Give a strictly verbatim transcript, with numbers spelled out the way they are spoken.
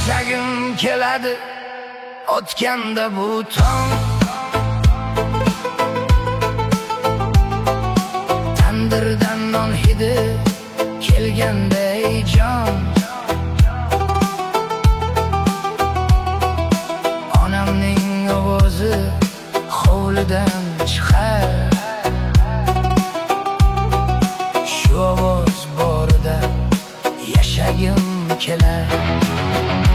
yashagim keladi o'tganda bu tong. Tandirdan non hidi kelganday jon. Onamning ovozi hovlidan chiqar. Shu ovoz borida yashagim kelar.